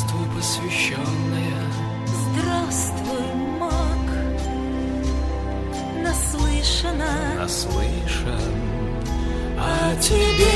Здравствуй, посвященная. Здравствуй, маг. Наслышан о тебе.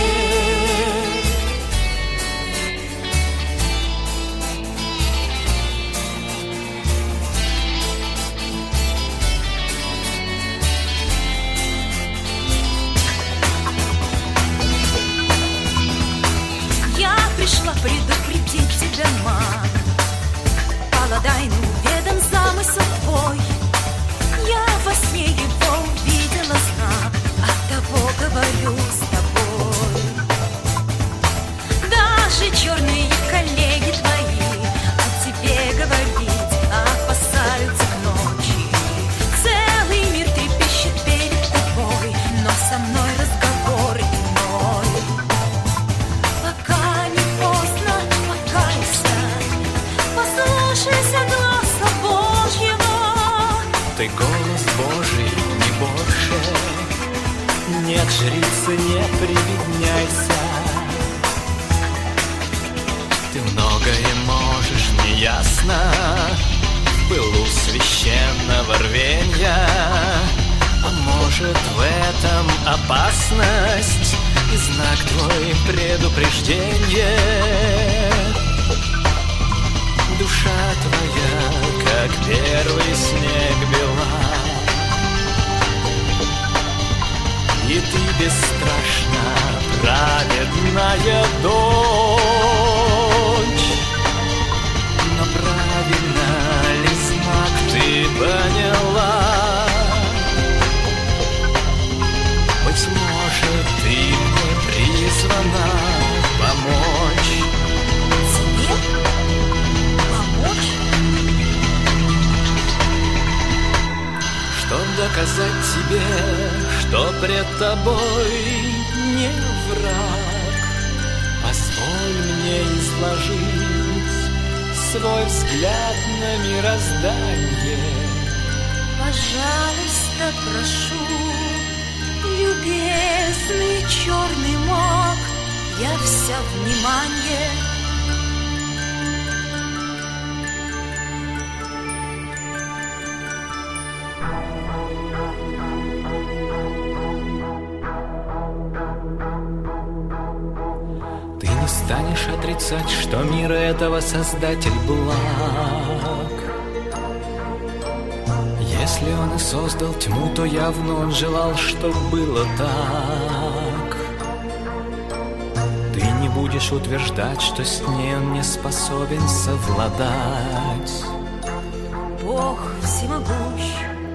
Пришла предупредить тебя, маг. Паладайн уведом замысел твой. Я во сне его увидела знак, оттого говорю с тобой. Даже черные коллеги твои о тебе говорить опасаются к ночи. Целый мир трепещет перед тобой, но со мной разговор иной. Глаза Божьего. Ты голос Божий, не больше. Нет, жрицы, не привидняйся. Ты многое можешь, неясно, в пылу священного рвенья. А может, в этом опасность и знак твой предупреждения. Душа твоя, как первый снег бела, и ты бесстрашна, праведная дочь. Но правильно ли знак ты поняла? Быть может, ты мне призвана помочь. Чтоб доказать тебе, что пред тобой не враг, позволь мне изложить свой взгляд на мироздание. Пожалуйста, прошу, любезный черный маг, я вся внимание. Ты не станешь отрицать, что мира этого Создатель благ. Если он и создал тьму, то явно он желал, чтоб было так. Ты не будешь утверждать, что с ней он не способен совладать. Бог всемогущ.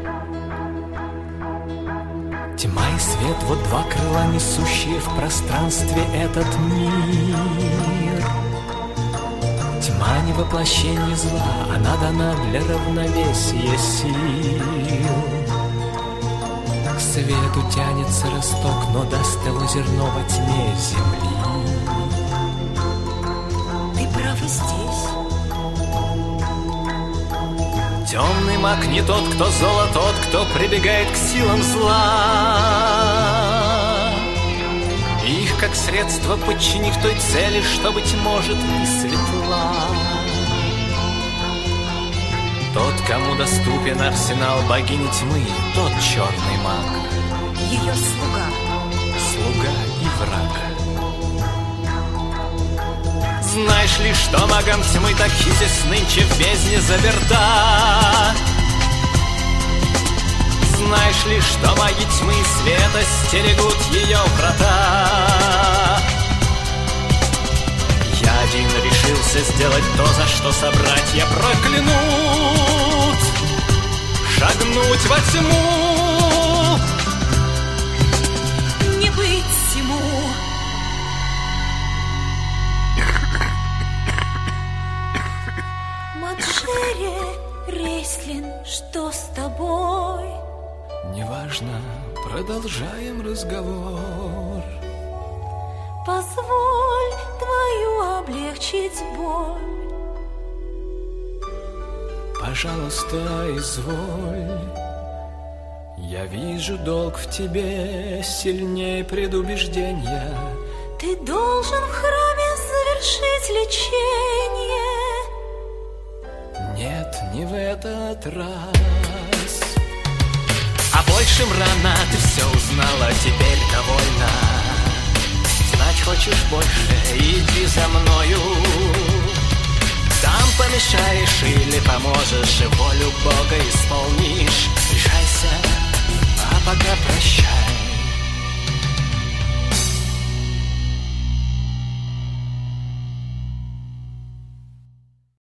Тьма и свет, вот два крыла, несущие в пространстве этот мир. Тьма не воплощение зла, она дана для равновесия сил. К свету тянется росток, но даст его зерно во тьме земли. Ты прав и здесь. Темный маг не тот, кто зло, тот, кто прибегает к силам зла. Их как средство подчинив той цели, что, быть может, не светла. Тот, кому доступен арсенал богини тьмы, тот черный маг. Ее слуга. Слуга и враг. Знаешь ли, что магам тьмы так хитис нынче в бездне заперта? Знаешь ли, что маги тьмы и света стерегут ее врата? Я один решился сделать то, за что собратья проклянут. Шагнуть во тьму. Не быть всему. Маджере, Рейслин, что с тобой? Неважно, продолжаем разговор. Позволь твою облегчить боль. Пожалуйста, изволь. Я вижу долг в тебе сильнее предубеждения. Ты должен в храме завершить лечение. не в этот раз. А большим рано ты все узнала, теперь довольна. Знать хочешь больше, иди за мною. Там помешаешь или поможешь, и волю Бога исполни.